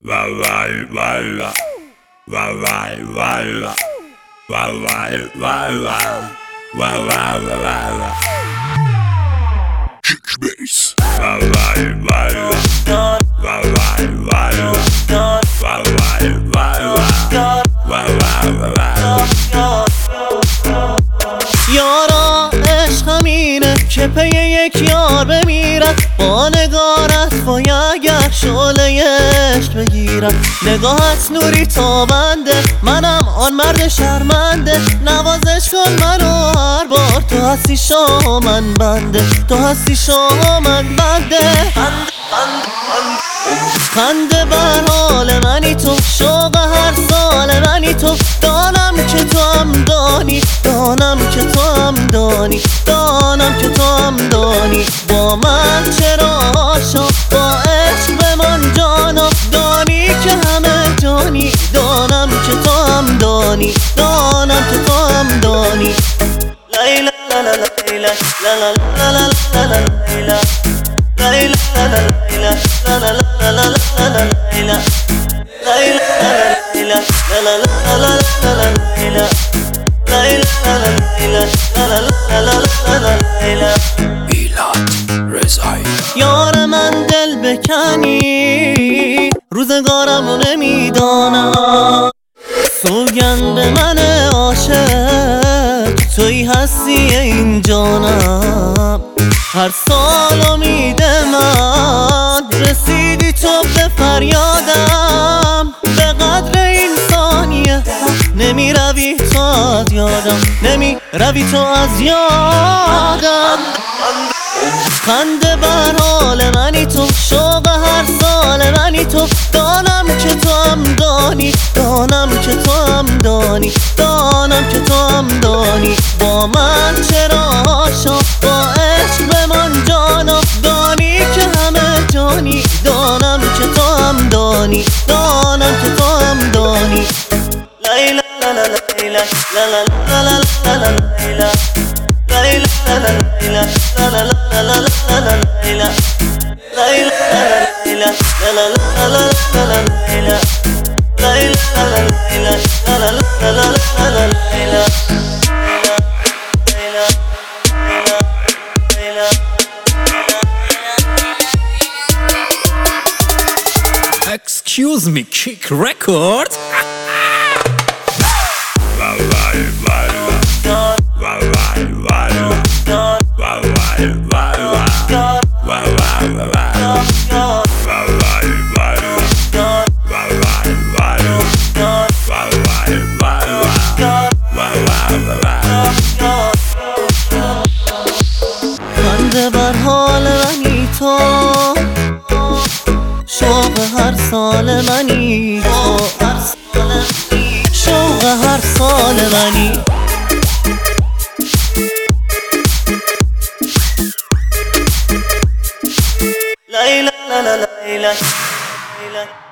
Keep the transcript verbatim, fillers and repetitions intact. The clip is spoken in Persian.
Vai vai vai vai vai vai vai vai vai vai vai vai vai vai Kick bass. Vai vai vai vai vai vai vai vai vai vai vai یارا عشق همینه که پی یک یار بمیرم، با نگارت باید گر شعله عشق بگیرم. نگاهت نوری تابنده، منم آن مرد شرمنده. نوازش کن منو هر بار، تو هستی شاه من بنده، تو هستی شاه من بنده. خنده بر حال منی تو، شوق هر سال منی تو. دانم که تو هم دانی، دانم که تو هم دانی، دانم که تو هم دانی. با من چرا عاشق، با عشق بمان جانا. دانی که همه جانی، دانم که تو هم دانی، دانم که تو هم دانی. لیلا لا لا لا لیلا لا لا لا لا لا لا لیلا لیلا لا لا لیلا لا لا لا لا لا لا لیلا لیلا لا لا لیلا لا لا لا لا لا لیلا لیلا لا لا لیلا لا لا لا لا لا لیلا. میلاد رضایی. یار من دل بکنی، روزگارم رو نمیدانم. سوگند من عاشق، تویی هستی این جانم. هر سال امید من، رسیدی تو به فریادم. به قدر این ثانیه نمی روی تو از یادم، نمی روی تو از یادم. خنده بر حال منی تو، شوق هر سال منی تو. دانم که تو هم دانی، دانم که تو هم دانی، دانم که تو هم دانی. با من چرا عاشق، با عشق بمان جانا. دانی که همه جانی، دانم که تو هم دانی، دانم که تو هم دانی. لیلا لا لا لا لیلا لا لا لا لا لا لیلا لیلا لا لا لیلا لا لا لا لا لا لیلا لیلا لیلا لا لا لا لا لا لیلا لیلا لیلا لا لا لا لا لا لیلا. Excuse me, Kick Record. Vai vai vai vai vai vai vai vai vai خنده بر حال منی تو، شوق هر سال منی تو. شوق هر سال منی. لیلا لا لا لیلا لیلا